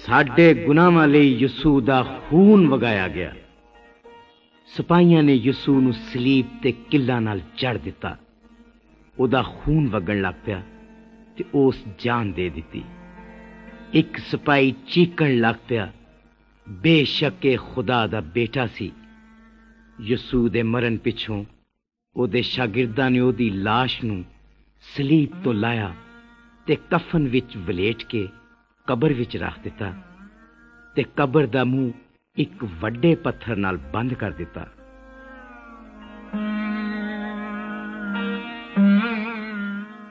साडे गुनाहां लई यसू दा खून वगाया गया। सिपाहियां ने यसू नूं सलीब ते किल्ला नाल जड़ दिता। ओदा खून वगण लग पिया ते उस जान दे दिती। एक सिपाही चीकण लग पिया, बेशक ये खुदा दा बेटा सी। यसू दे मरण पिछों ओदे शागिर्दां ने ओदी लाश नूं सलीब तो लाया ते कफन विच वलेट के कबर विच रख दिता ते कबर दा मुंह एक वड्डे पत्थर नाल बंद कर दिता।